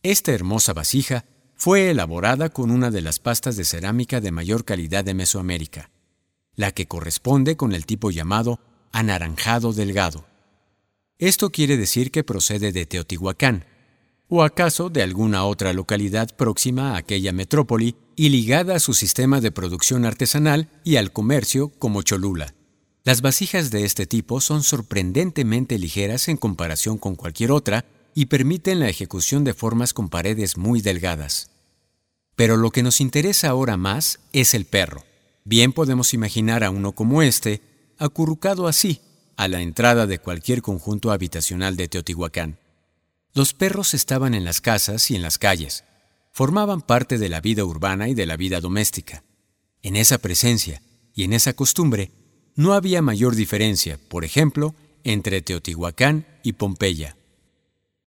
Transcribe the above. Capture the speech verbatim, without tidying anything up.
Esta hermosa vasija fue elaborada con una de las pastas de cerámica de mayor calidad de Mesoamérica, la que corresponde con el tipo llamado anaranjado delgado. Esto quiere decir que procede de Teotihuacán, o acaso de alguna otra localidad próxima a aquella metrópoli y ligada a su sistema de producción artesanal y al comercio como Cholula. Las vasijas de este tipo son sorprendentemente ligeras en comparación con cualquier otra y permiten la ejecución de formas con paredes muy delgadas. Pero lo que nos interesa ahora más es el perro. Bien podemos imaginar a uno como este, acurrucado así, a la entrada de cualquier conjunto habitacional de Teotihuacán. Los perros estaban en las casas y en las calles. Formaban parte de la vida urbana y de la vida doméstica. En esa presencia y en esa costumbre no había mayor diferencia, por ejemplo, entre Teotihuacán y Pompeya.